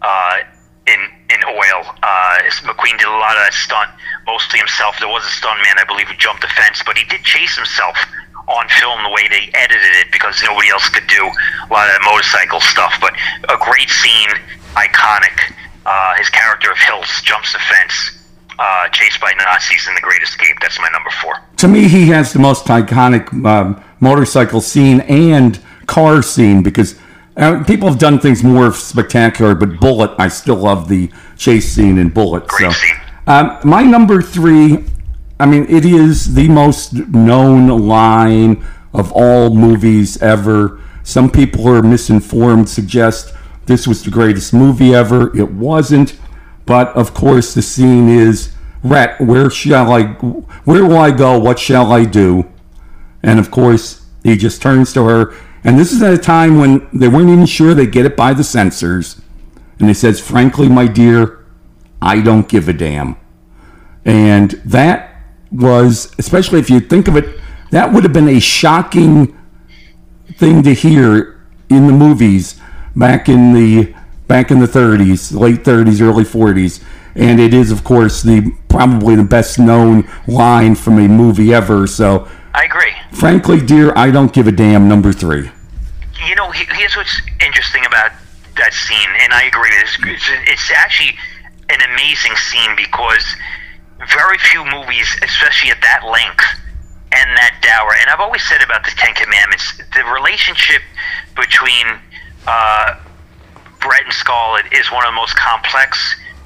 B: in oil. McQueen did a lot of that stunt, mostly himself. There was a stuntman, I believe, who jumped the fence, but he did chase himself on film the way they edited it because nobody else could do a lot of that motorcycle stuff. But a great scene, iconic. His character of Hills jumps the fence, chased by Nazis in The Great Escape. That's my number 4.
C: To me, he has the most iconic motorcycle scene and car scene because people have done things more spectacular, but Bullet, I still love the chase scene in Bullet.
B: Great scene.
C: My number 3, I mean, it is the most known line of all movies ever. Some people who are misinformed suggest this was the greatest movie ever. It wasn't. But, of course, the scene is, Rhett, where will I go? What shall I do? And, of course, he just turns to her. And this is at a time when they weren't even sure they'd get it by the censors. And he says, frankly, my dear, I don't give a damn. And that was, especially if you think of it, that would have been a shocking thing to hear in the movies back in the 30s, late 30s, early 40s. And it is, of course, probably the best known line from a movie ever. So
B: I agree.
C: Frankly, dear, I don't give a damn, number 3.
B: You know, here's what's interesting about that scene, and I agree with this. It's actually an amazing scene because very few movies, especially at that length and that dour, and I've always said about the Ten Commandments, the relationship between Brett and Scarlett is one of the most complex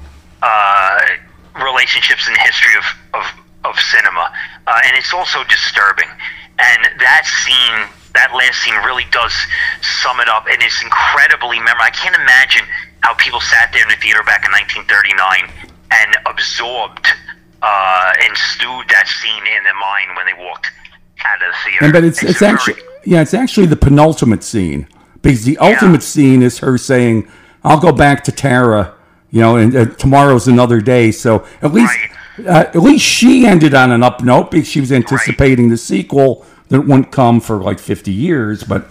B: relationships in the history of cinema, and it's also disturbing. And that scene, that last scene, really does sum it up, and it's incredibly memorable. I can't imagine how people sat there in the theater back in 1939 and absorbed and stewed that scene in their mind when they walked out of the theater.
C: But it's actually the penultimate scene, because the ultimate scene is her saying, "I'll go back to Tara, and tomorrow's another day." So at least she ended on an up note because she was anticipating the sequel that wouldn't come for like 50 years. But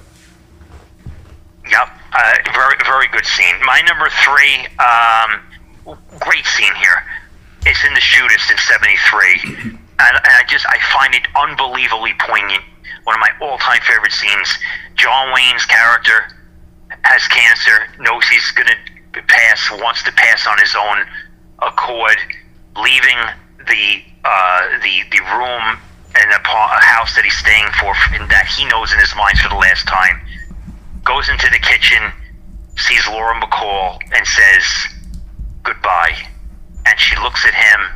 B: very, very good scene. My number 3, great scene here. It's in The Shootist in '73, and I find it unbelievably poignant. One of my all-time favorite scenes. John Wayne's character has cancer, knows he's going to pass, wants to pass on his own accord, leaving the room and a house that he's staying for, and that he knows in his mind for the last time. Goes into the kitchen, sees Laura McCall, and says goodbye. And she looks at him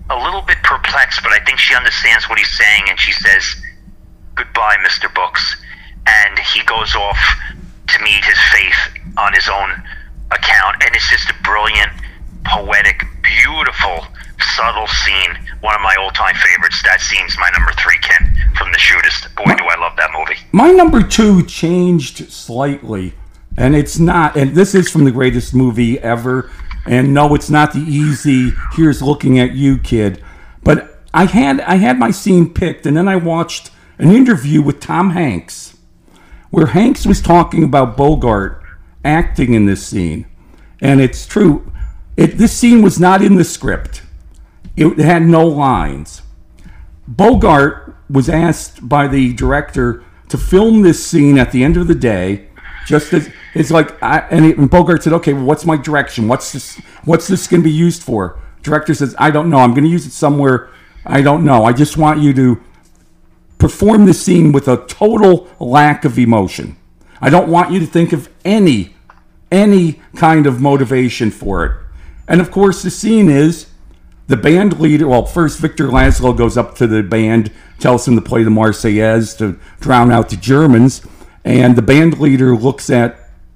B: a little bit perplexed, but I think she understands what he's saying, and she says, "Goodbye, Mr. Books," and he goes off to meet his fate on his own account, and it's just a brilliant, poetic, beautiful, subtle scene. One of my all-time favorites. That scene's my number 3, Ken, from The Shootist. Boy, do I love that movie.
C: My number 2 changed slightly, and it's not, and this is from the greatest movie ever, and no, it's not the easy, here's looking at you, kid, but I had my scene picked, and then I watched an interview with Tom Hanks, where Hanks was talking about Bogart acting in this scene, and it's true, this scene was not in the script. It had no lines. Bogart was asked by the director to film this scene at the end of the day. Just as it's like, and Bogart said, "Okay, well, what's my direction? What's this going to be used for?" Director says, "I don't know. I'm going to use it somewhere. I don't know. I just want you to perform the scene with a total lack of emotion. I don't want you to think of any kind of motivation for it." And of course, the scene is the band leader. Well, first Victor Laszlo goes up to the band, tells him to play the Marseillaise to drown out the Germans, and the band leader looks at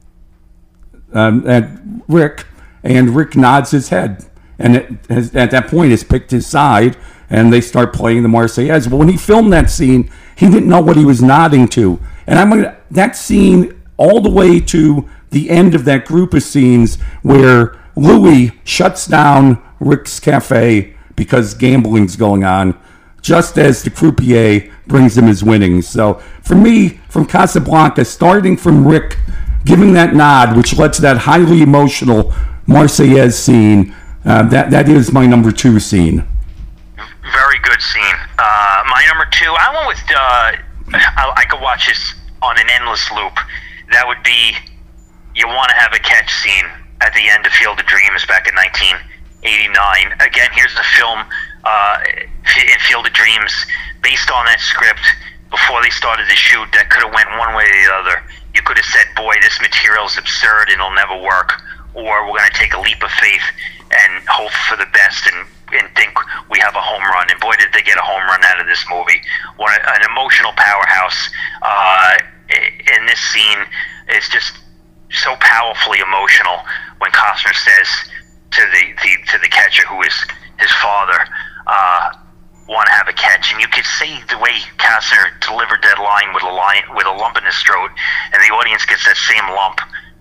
C: Rick, and Rick nods his head, and at that point has picked his side, and they start playing the Marseillaise. But when he filmed that scene, he didn't know what he was nodding to, and that scene all the way to the end of that group of scenes where Louis shuts down Rick's cafe because gambling's going on, just as the croupier brings him his winnings. So for me, from Casablanca, starting from Rick giving that nod, which led to that highly emotional Marseillaise scene, that is my number 2 scene.
B: Very good scene. My number 2, I went with, I could watch this on an endless loop. That would be, you want to have a catch scene at the end of Field of Dreams back in 1989. Again, here's the film in Field of Dreams, based on that script. Before they started to shoot, that could have went one way or the other. You could have said, "Boy, this material is absurd and it'll never work," or "We're going to take a leap of faith and hope for the best and think we have a home run." And boy, did they get a home run out of this movie. An emotional powerhouse. In this scene is just so powerfully emotional when Costner says to the catcher, who is his father, "Want to have a catch?" And you could see the way Costner delivered that line with a lump in his throat, and the audience gets that same lump.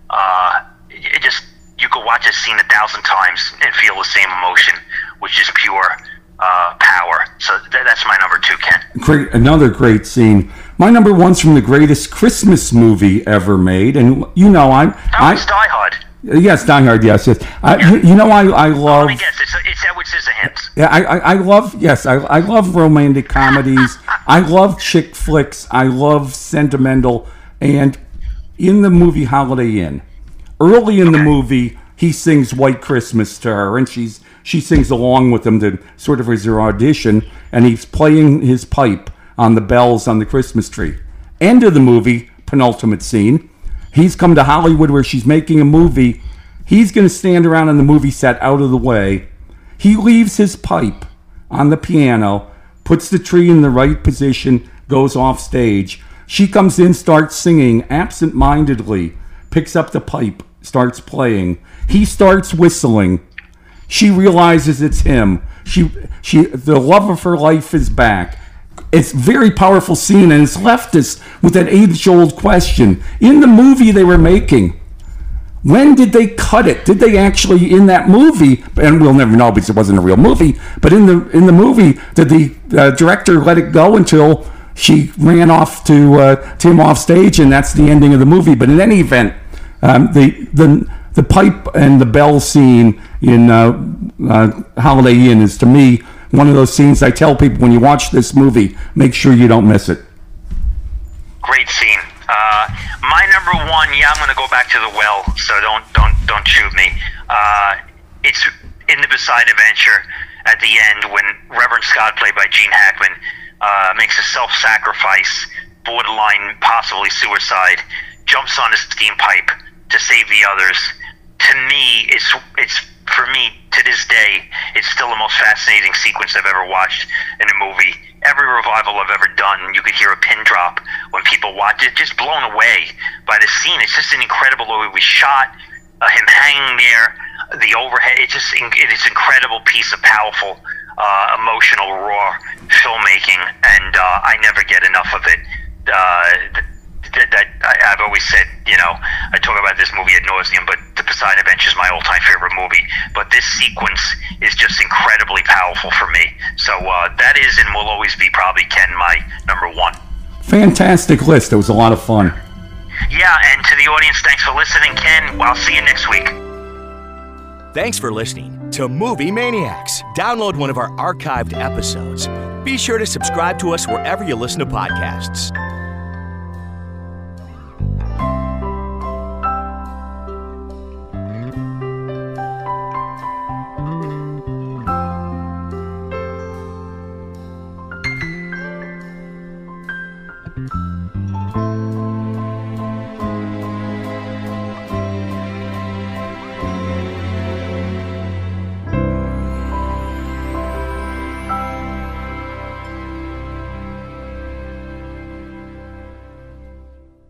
B: You could watch this scene 1,000 times and feel the same emotion, which is pure power. So that's my number 2, Ken.
C: Great, another great scene. My number 1's from the greatest Christmas movie ever made, and
B: Die Hard.
C: Yes, Die Hard. Yes. I love.
B: Let me guess. It's Edward Scissorhands.
C: Yeah, I love. Yes, I love romantic comedies. I love chick flicks. I love sentimental. And in the movie Holiday Inn, early in the movie, he sings White Christmas to her, and she sings along with him to sort of as her audition, and he's playing his pipe on the bells on the Christmas tree. End of the movie, penultimate scene. He's come to Hollywood where she's making a movie. He's going to stand around on the movie set out of the way. He leaves his pipe on the piano, puts the tree in the right position, goes off stage. She comes in, starts singing absent-mindedly, picks up the pipe, starts playing. He starts whistling. She realizes it's him. The love of her life is back. It's a very powerful scene, and it's left us with that age-old question. In the movie they were making, when did they cut it? Did they actually, in that movie, and we'll never know because it wasn't a real movie, but in the movie, did the director let it go until she ran off to him off stage, and that's the ending of the movie? But in any event, the pipe and the bell scene in Holiday Inn is, to me, one of those scenes I tell people, when you watch this movie, make sure you don't miss it.
B: Great scene. My number 1, I'm going to go back to the well, so don't shoot me. It's in the Beside Adventure at the end when Reverend Scott, played by Gene Hackman, makes a self-sacrifice, borderline possibly suicide, jumps on a steam pipe to save the others. To me, it's for me to this day, it's still the most fascinating sequence I've ever watched in a movie. Every revival I've ever done, you could hear a pin drop when people watch it, just blown away by the scene. It's just an incredible way we shot, him hanging there, the overhead. It is an incredible piece of powerful, emotional, raw filmmaking, and I never get enough of it. I've always said, I talk about this movie ad nauseum, but The Poseidon Adventure is my all-time favorite movie. But this sequence is just incredibly powerful for me. So that is and will always be probably, Ken, my number one.
C: Fantastic list. It was a lot of fun.
B: Yeah, and to the audience, thanks for listening, Ken. I'll see you next week.
A: Thanks for listening to Movie Maniacs. Download one of our archived episodes. Be sure to subscribe to us wherever you listen to podcasts.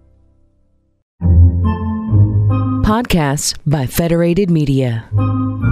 D: Podcasts by Federated Media.